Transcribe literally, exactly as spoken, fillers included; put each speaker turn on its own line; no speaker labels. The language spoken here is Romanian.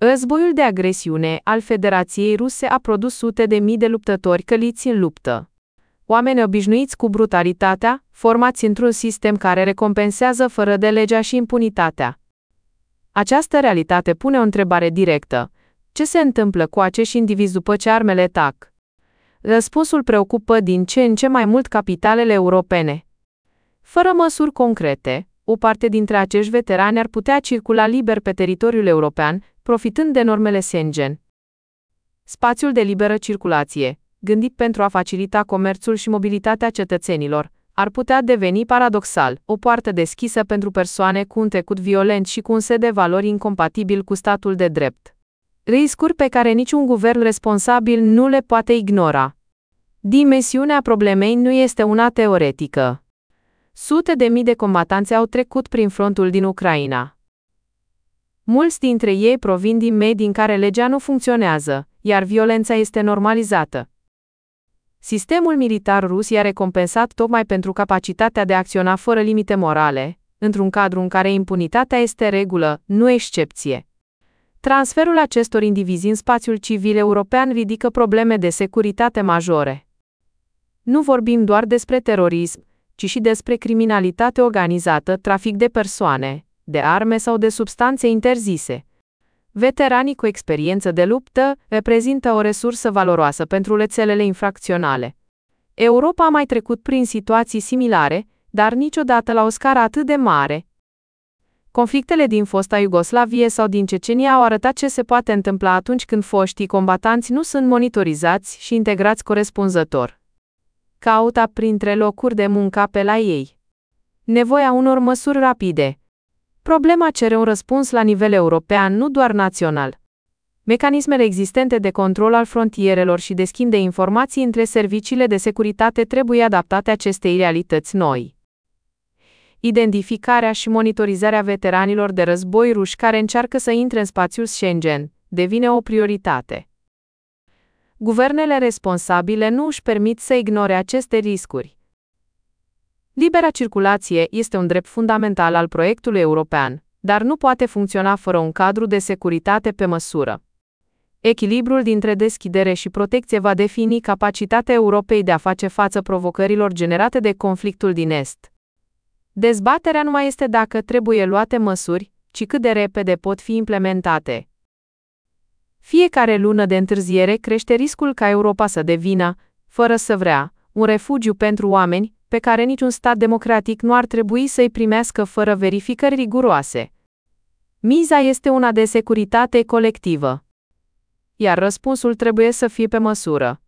Războiul de agresiune al Federației Ruse a produs sute de mii de luptători căliți în luptă. Oameni obișnuiți cu brutalitatea, formați într-un sistem care recompensează fără de legea și impunitatea. Această realitate pune o întrebare directă. Ce se întâmplă cu acești indivizi după ce armele tac? Răspunsul preocupă din ce în ce mai mult capitalele europene. Fără măsuri concrete, o parte dintre acești veterani ar putea circula liber pe teritoriul european, profitând de normele Schengen. Spațiul de liberă circulație, gândit pentru a facilita comerțul și mobilitatea cetățenilor, ar putea deveni paradoxal, o poartă deschisă pentru persoane cu un trecut violent și cu un set de valori incompatibil cu statul de drept. Riscuri pe care niciun guvern responsabil nu le poate ignora. Dimensiunea problemei nu este una teoretică. Sute de mii de combatanți au trecut prin frontul din Ucraina. Mulți dintre ei provin din medii în care legea nu funcționează, iar violența este normalizată. Sistemul militar rus i-a recompensat tocmai pentru capacitatea de a acționa fără limite morale, într-un cadru în care impunitatea este regulă, nu excepție. Transferul acestor indivizi în spațiul civil european ridică probleme de securitate majore. Nu vorbim doar despre terorism, ci și despre criminalitate organizată, trafic de persoane, de arme sau de substanțe interzise. Veteranii cu experiență de luptă reprezintă o resursă valoroasă pentru rețelele infracționale. Europa a mai trecut prin situații similare, dar niciodată la o scară atât de mare. Conflictele din fosta Iugoslavie sau din Cecenia au arătat ce se poate întâmpla atunci când foștii combatanți nu sunt monitorizați și integrați corespunzător. Caută printre locuri de muncă pe la ei. Nevoia unor măsuri rapide. Problema cere un răspuns la nivel european, nu doar național. Mecanismele existente de control al frontierelor și de schimb de informații între serviciile de securitate trebuie adaptate acestei realități noi. Identificarea și monitorizarea veteranilor de război ruși care încearcă să intre în spațiul Schengen devine o prioritate. Guvernele responsabile nu își permit să ignore aceste riscuri. Libera circulație este un drept fundamental al proiectului european, dar nu poate funcționa fără un cadru de securitate pe măsură. Echilibrul dintre deschidere și protecție va defini capacitatea Europei de a face față provocărilor generate de conflictul din Est. Dezbaterea nu mai este dacă trebuie luate măsuri, ci cât de repede pot fi implementate. Fiecare lună de întârziere crește riscul ca Europa să devină, fără să vrea, un refugiu pentru oameni, pe care niciun stat democratic nu ar trebui să-i primească fără verificări riguroase. Miza este una de securitate colectivă. Iar răspunsul trebuie să fie pe măsură.